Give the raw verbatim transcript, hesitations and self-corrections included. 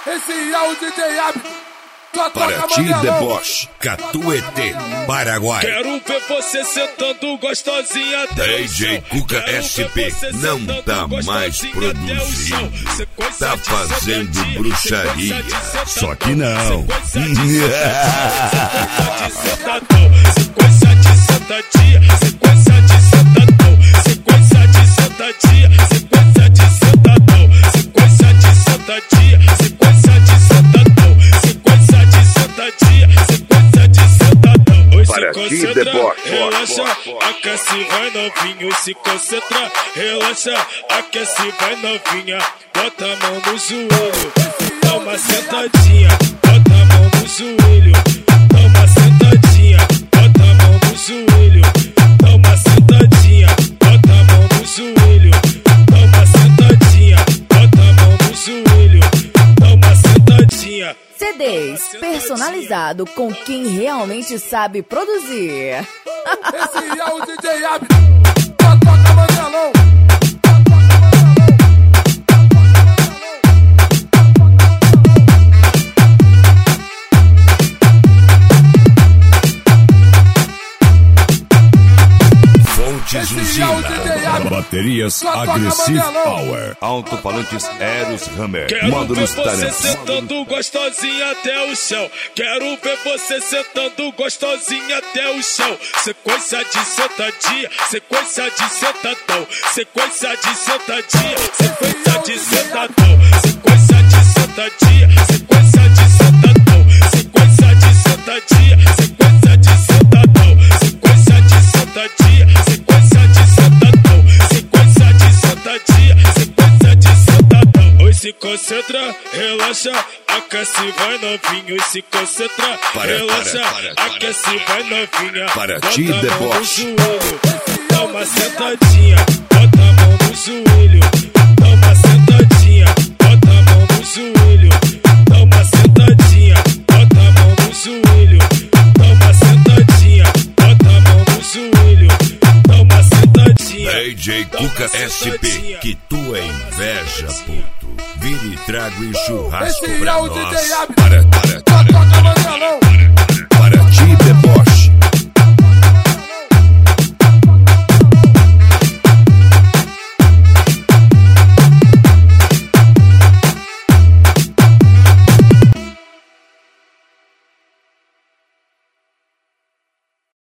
Esse é o D J Hábito. Para ti, deboche, Catuete, Paraguai. Quero ver você sentando gostosinha até D J Cuca S P não tá mais produzindo, tá fazendo bruxaria. Só que não. Sequência de sentadinha, sequência de sentadão, sequência de sentadinha, sequência de sentadão, sequência de sentadinha, sequência de sentadão, sequência de sentadinha, sequência de sentadão. Oi, se concentra, relaxa, aquece, vai novinho, se concentra, relaxa, aquece, vai novinha, bota a mão no joelho, dá uma sentadinha, bota a mão no joelho, dá uma sentadinha, bota a mão no joelho, dá uma sentadinha, bota a mão no joelho, dá uma sentadinha, bota a mão no joelho, dá uma sentadinha. C Ds personalizado com quem realmente sabe produzir. Esse é o D J Hábito. Toca Mandelão. Fontes Usina, baterias Aggressive Power, alto-falantes Eros Hammer, Quero módulos ver você Talent. sentando gostosinha até o chão. Quero ver você sentando gostosinha até o chão. Sequência de sentadinha, sequência de sentadão, sequência de sentadinha, sequência de sentadão, sequência de sentadinha, sequência de sentadão, sequência de sentadinha, sequência de sentadão, sequência de sentadinha, sequência de sentadão, sequência de sentadinha, sequência de sentadão. Oi, se concentra, relaxa, aquece, vai novinho, se concentra, Para, relaxa, para, para, para, aquece, vai novinha, Para bota ti, a mão no deboche. joelho, dá uma sentadinha, bota a mão no joelho, dá uma sentadinha, bota a mão no joelho, dá uma sentadinha, bota a mão no joelho, dá uma sentadinha, bota a mão no joelho, dá uma sentadinha. D J Cuca S P, que tua inveja, puto. Vire trago e churrasco Esse pra é o nós. D J Hábito. Para, para, para, Toca Mandelão. para ti,